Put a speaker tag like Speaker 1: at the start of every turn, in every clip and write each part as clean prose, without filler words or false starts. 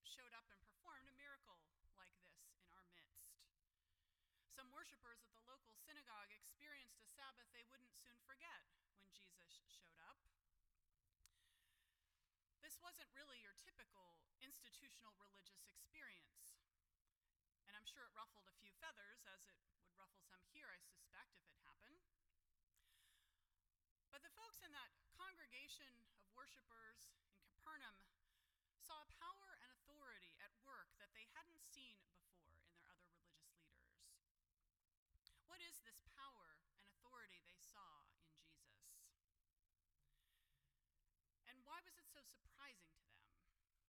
Speaker 1: showed up and performed a miracle like this in our midst. Some worshipers at the local synagogue experienced a Sabbath they wouldn't soon forget when Jesus showed up. This wasn't really your typical institutional religious experience. And I'm sure it ruffled a few feathers, as it would ruffle some here, I suspect, if it happened. But the folks in that congregation of worshipers in Capernaum saw power and authority at work that they hadn't seen before in their other religious leaders. What is this power and authority they saw in Jesus? And why was it so surprising to them?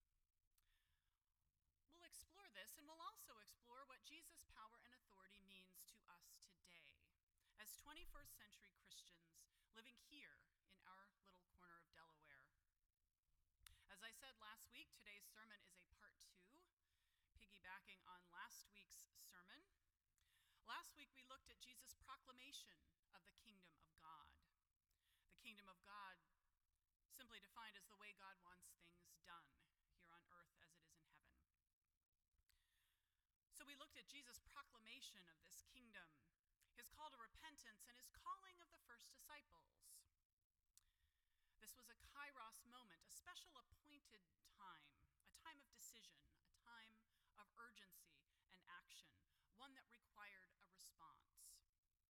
Speaker 1: We'll explore this, and we'll also explore what Jesus' power and authority means to us today, as 21st century Christians living here in our little corner of Delaware. As I said last week, today's sermon is a part 2, piggybacking on last week's sermon. Last week we looked at Jesus' proclamation of the kingdom of God. The kingdom of God, simply defined as the way God wants things done here on earth as it is in heaven. So we looked at Jesus' proclamation of this kingdom, his call to repentance, and his calling of the first disciples. This was a kairos moment, a special appointed time, a time of decision, a time of urgency and action, one that required a response.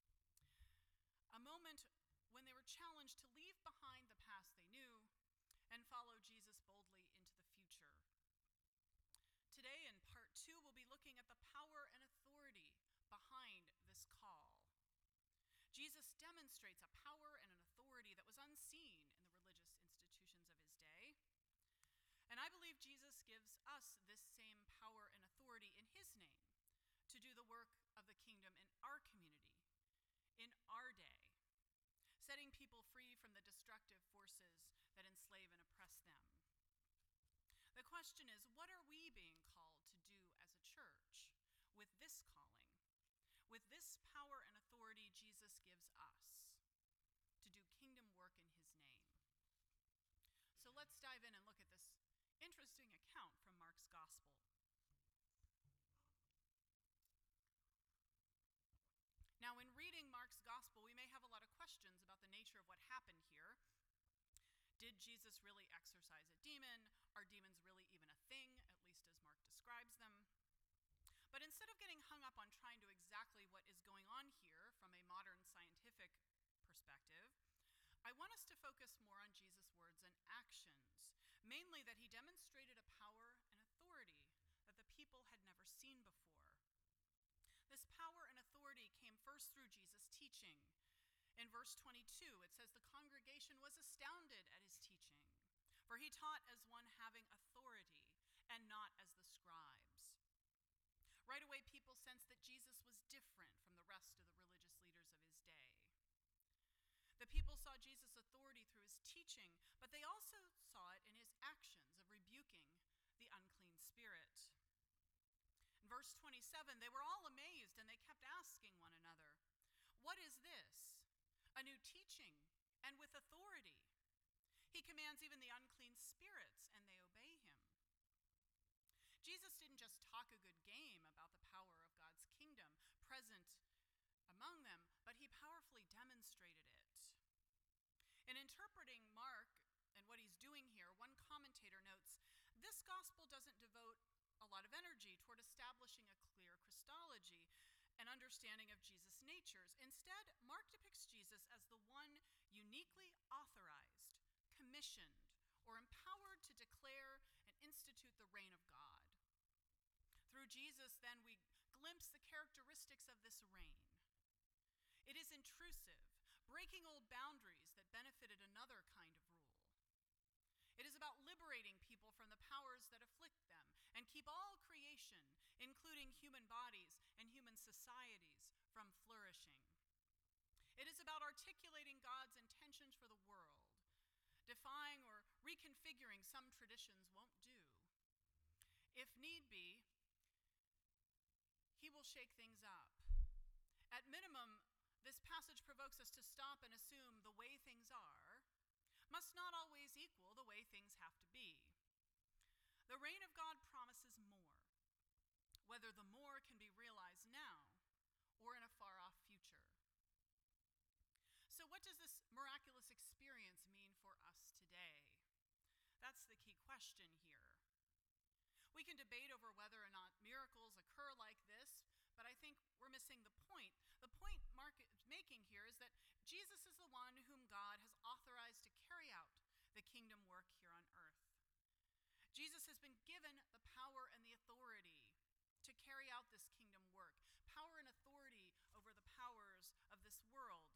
Speaker 1: A moment when they were challenged to leave behind the past they knew and follow Jesus boldly into the future. Today, in part 2, we'll be looking at the power and authority behind this call. Jesus demonstrates a power and an authority that was unseen in the religious institutions of his day. And I believe Jesus gives us this same power and authority in his name to do the work of the kingdom in our community, in our day, setting people free from the destructive forces that enslave and oppress them. The question is, what are we being called to do as a church with this calling, with this power and authority Jesus gives us to do kingdom work in his name? So let's dive in and look at this interesting account from Mark's gospel. Now, in reading Mark's gospel, we may have a lot of questions about the nature of what happened here. Did Jesus really exorcise a demon? Are demons really even a thing, at least as Mark describes them? But instead of getting hung up on trying to exactly what is going on here from a modern scientific perspective, I want us to focus more on Jesus' words and actions, mainly that he demonstrated a power and authority that the people had never seen before. This power and authority came first through Jesus' teaching. In verse 22, it says, "The congregation was astounded at his teaching, for he taught as one having authority and not as the scribes." Right away, people sensed that Jesus was different from the rest of the religious leaders of his day. The people saw Jesus' authority through his teaching, but they also saw it in his actions of rebuking the unclean spirit. In verse 27, they were all amazed and they kept asking one another, "What is this? A new teaching and with authority. He commands even the unclean spirits and they obey him." Jesus didn't just talk a good game about the power of God's kingdom present among them, but he powerfully demonstrated it. In interpreting Mark and what he's doing here, one commentator notes, this gospel doesn't devote a lot of energy toward establishing a clear Christology, an understanding of Jesus' natures. Instead, Mark depicts Jesus as the one uniquely authorized, commissioned, or empowered to declare and institute the reign of God. Through Jesus, then, we glimpse the characteristics of this reign. It is intrusive, breaking old boundaries that benefited another kind of rule. It is about liberating people from the powers that afflict them and keep all creation, including human bodies and human societies, from flourishing. It is about articulating God's intentions for the world, defying or reconfiguring some traditions won't do. If need be, he will shake things up. At minimum, this passage provokes us to stop and assume the way things are must not always equal the way things have to be. The reign of God promises more, whether the more can be realized now or in a far-off future. So what does this miraculous experience mean for us today? That's the key question here. We can debate over whether or not miracles occur like this, but I think we're missing the point. The point Mark is making here is that Jesus is the one whom God has authorized to carry out the kingdom work here on earth. Jesus has been given the power and the authority to carry out this kingdom work, power and authority over the powers of this world.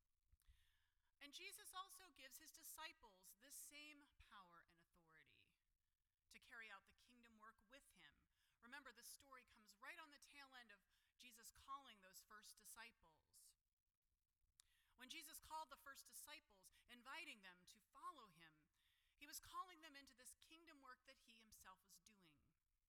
Speaker 1: And Jesus also gives his disciples this same power and authority to carry out the kingdom work with him. Remember, this story comes right on the tail end of Jesus calling those first disciples. When Jesus called the first disciples, inviting them to follow him, he was calling them into this kingdom work that he himself was doing.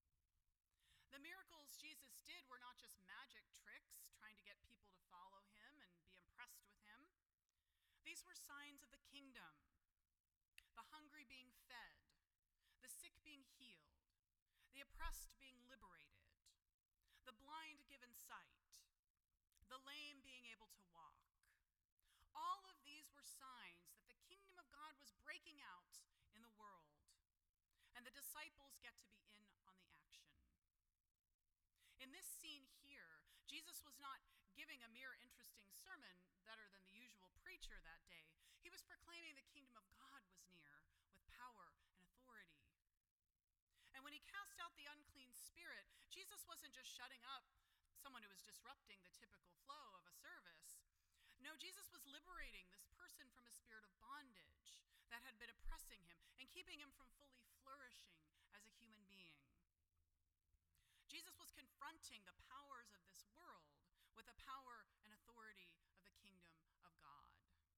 Speaker 1: The miracles Jesus did were not just magic tricks trying to get people to follow him and be impressed with him. These were signs of the kingdom, the hungry being fed, the sick being healed, the oppressed being liberated, the blind given sight, the lame being able to walk. All of these were signs that the kingdom of God was breaking out in the world, and the disciples get to be in on the action. In this scene here, Jesus was not giving a mere interesting sermon better than the usual preacher that day. He was proclaiming the kingdom of God was near with power and authority. And when he cast out the unclean spirit, Jesus wasn't just shutting up someone who was disrupting the typical flow of a service. No, Jesus was liberating this person from a spirit of bondage that had been oppressing him and keeping him from fully flourishing as a human being. Jesus was confronting the powers of this world with the power and authority of the kingdom of God.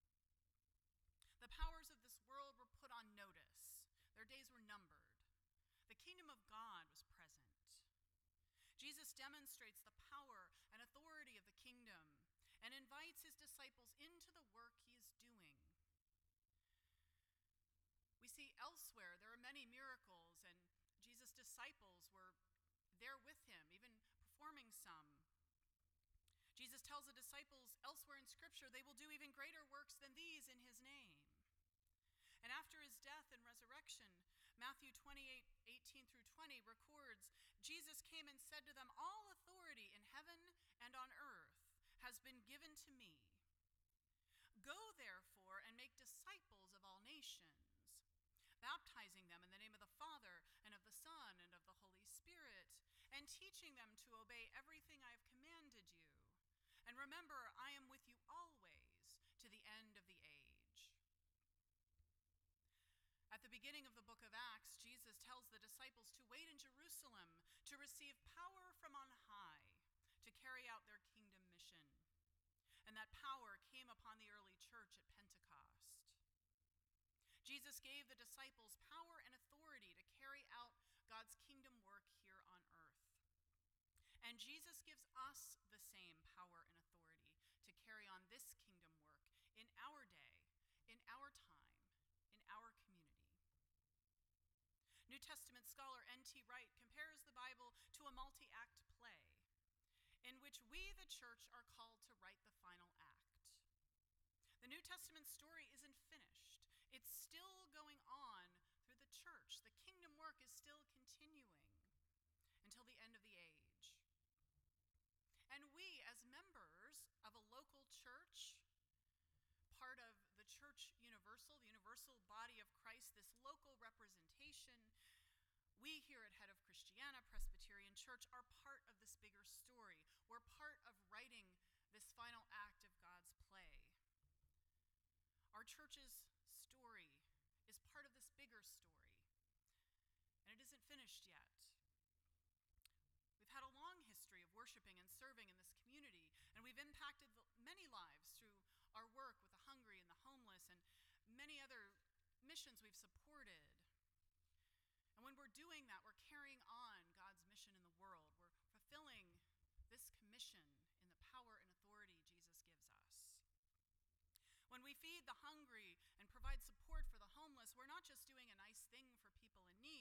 Speaker 1: The powers of this world were put on notice. Their days were numbered. The kingdom of God was present. Jesus demonstrates the power and authority of the kingdom and invites his disciples into the work he is doing. We see elsewhere there are many miracles, and Jesus' disciples were there with him, even performing some. Jesus tells the disciples elsewhere in Scripture they will do even greater works than these in his name. And after his death and resurrection, Matthew 28:18 through 20 records, Jesus came and said to them, "All authority in heaven and on earth has been given to me. Go therefore and make disciples of all nations, baptizing them in the name of the Father and of the Son and of the Holy Spirit, and teaching them to obey everything I have commanded you. And remember, I am with you always to the end of the age." At the beginning of the book of Acts, Jesus tells the disciples to wait in Jerusalem to receive power from on high to carry out their kingdom mission. And that power came upon the early church at Pentecost. Jesus gave the disciples power and authority to carry out God's kingdom work here on earth. And Jesus gives us the same power and authority to carry on this kingdom work in our day, in our time, in our community. New Testament scholar N.T. Wright compares the Bible to a multi-act play in which we, the church, are called to write the final act. The New Testament story isn't finished. It's still going on through the church. The kingdom work is still continuing until the end of the age. And we, as members of a local church, part of the Church Universal, the universal body of Christ, this local representation, we here at Head of Christiana Presbyterian Church are part of this bigger story. We're part of writing this final act of God's play. Our church's story is part of this bigger story, and it isn't finished yet. We've had a long history of worshiping and serving in this community, and we've impacted many lives through our work with the hungry and the homeless and many other missions we've supported. And when we're doing that, we're carrying on God's mission in the world. We're fulfilling this commission in the power and authority Jesus gives us. When we feed the hungry and provide support for the homeless, we're not just doing a nice thing for people in need.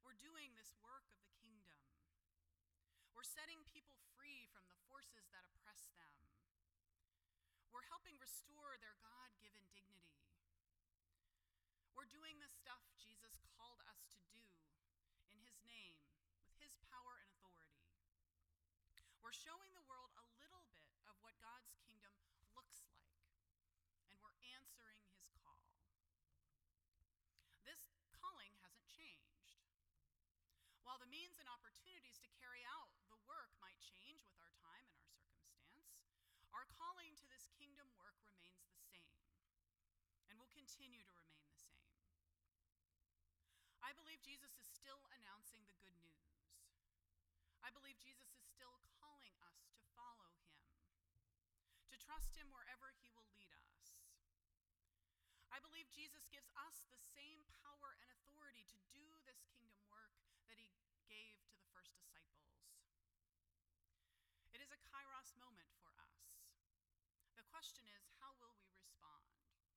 Speaker 1: We're doing this work of the kingdom. We're setting people free from the forces that oppress them. We're helping restore their God-given dignity. We're doing the stuff Jesus called us to do in his name, with his power and authority. We're showing the world a little bit of what God's kingdom looks like, and we're answering his call. This calling hasn't changed. While the means and opportunities to carry out the work might change with our time and our circumstance, our calling to this kingdom work remains the same, and will continue to remain the same. I believe Jesus is still announcing the good news. I believe Jesus is still calling us to follow him, to trust him wherever he will lead us. I believe Jesus gives us the same power and authority to do this kingdom work that he gave to the first disciples. It is a kairos moment for us. The question is, how will we respond?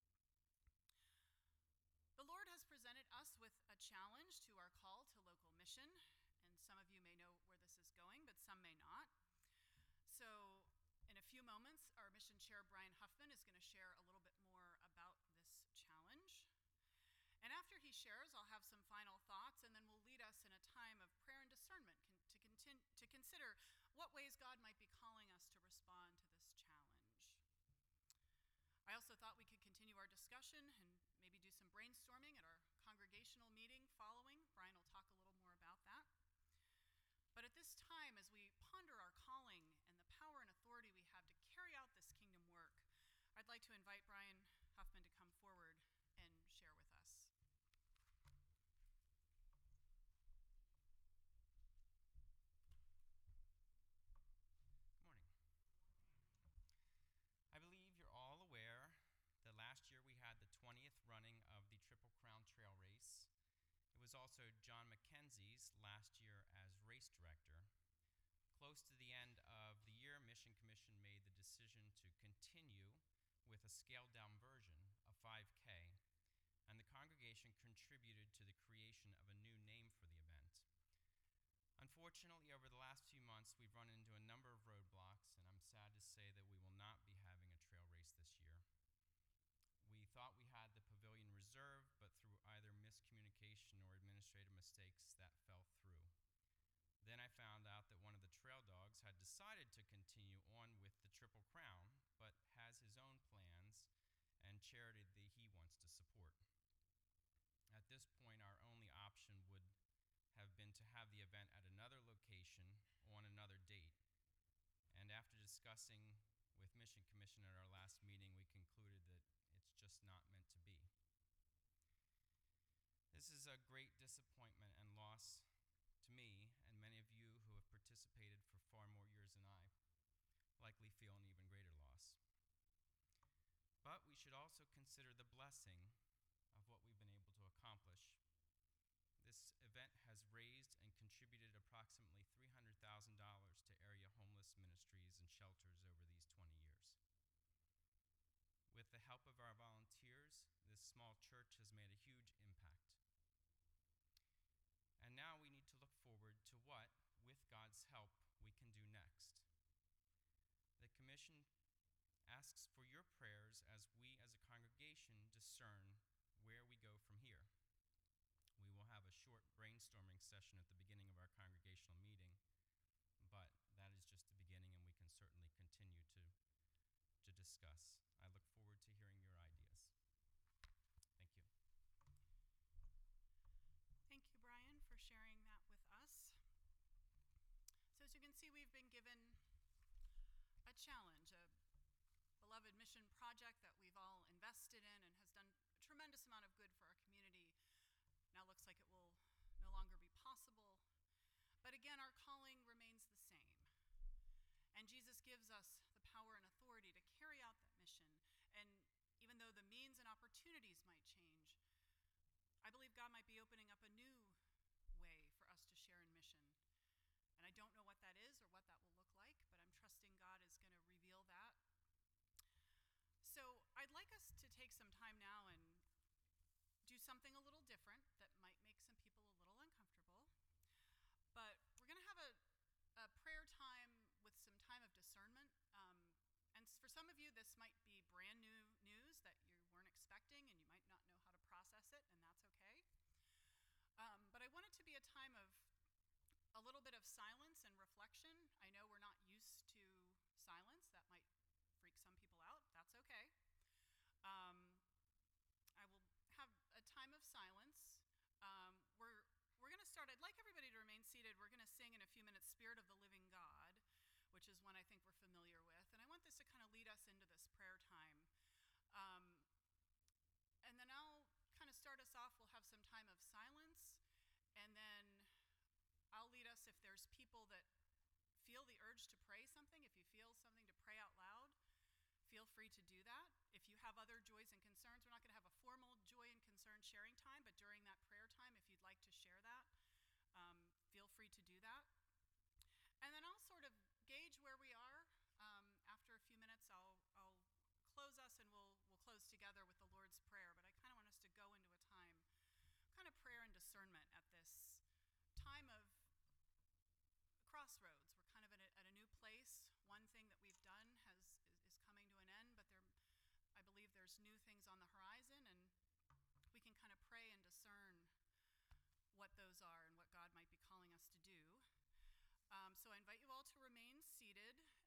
Speaker 1: The Lord has presented us with a challenge to our call to local mission, and some of you may know where this is going, but some may not. So in a few moments, our mission chair, Brian Huffman, is going to share a little bit more about this challenge. And after he shares, I'll have some final thoughts, and then we'll lead us in a time of prayer and discernment to consider what ways God might be calling us to respond to this challenge. I also thought we could continue our discussion and maybe do some brainstorming at our congregational meeting following. Brian will talk a little more about that. But at this time, as we ponder our calling and the power and authority we have to carry out this kingdom work, I'd like to invite Brian Huffman to come forward and share with us.
Speaker 2: Good morning. I believe you're all aware that last year we had the 20th running of the Triple Crown Trail Race. It was also John McKenzie's last year as race director. Close to the end of the year, Mission Commission made the decision to continue with a scaled-down version, a 5K, and the congregation contributed to the creation of a new name for the event. Unfortunately, over the last few months, we've run into a number of roadblocks, and I'm sad to say that we will not be having a trail race this year. We thought we had the pavilion reserved, but through either miscommunication or administrative mistakes, that fell through. Then I found out that one of the trail dogs had decided to continue on with the Triple Crown, but has his own plans and charity that he wants to support. At this point, our only option would have been to have the event at another location on another date. And after discussing with Mission Commission at our last meeting, we concluded that it's just not meant to be. This is a great disappointment and loss to me and many of you who have participated for far more years than I likely feel an even greater loss. But we should also consider the blessing of what we've been able to accomplish. This event has raised and contributed approximately $300,000 to area homeless ministries and shelters over these 20 years. With the help of our volunteers, this small church has made a huge impact. And now we need to look forward to what, with God's help, we can do next. The Commission asks for your prayers as we as a congregation discern where we go from here. We will have a short brainstorming session at the beginning of our congregational meeting, but that is just the beginning, and we can certainly continue to discuss. I look forward to hearing your ideas. Thank you.
Speaker 1: Thank you, Brian, for sharing that with us. So as you can see, we've been given a challenge, a beloved mission project that we've all invested in and has done a tremendous amount of good for our community. Now looks like it will no longer be possible. But again, our calling remains the same. And Jesus gives us the power and authority to carry out that mission. And even though the means and opportunities might change, I believe God might be opening up a new way for us to share in mission. And I don't know what that is or what that will look like, but I'm trusting God is going to reveal that. So I'd like us to take some time now and do something a little different that might make some people a little uncomfortable. some of you, this might be brand new news that you weren't expecting, and you might not know how to process it, and that's okay. But I want it to be a time of a little bit of silence and reflection. I know we're not used to silence. That might freak some people out. That's okay. I will have a time of silence. We're going to start. I'd like everybody to remain seated. We're going to sing in a few minutes Spirit of the Living God, which is one I think we're familiar with. And I want this to kind of lead us into this prayer time. And then I'll kind of start us off. We'll have some time of silence. And then I'll lead us if there's people that feel the urge to pray something. If you feel something to pray out loud, feel free to do that. If you have other joys and concerns, we're not going to have a formal joy and concern sharing time, but during that prayer time, if you'd like to share that, feel free to do that. And then I'll sort of gauge where we are. After a few minutes, I'll close us, and we'll close together with the Lord's Prayer. But I kind of want us to go into a time, kind of prayer and discernment at this time of crossroads. We're kind of at a new place. One thing that we've done is coming to an end, but I believe there's new things on the horizon, and we can kind of pray and discern what those are and what God might be calling us to do. So I invite you all to remain seated,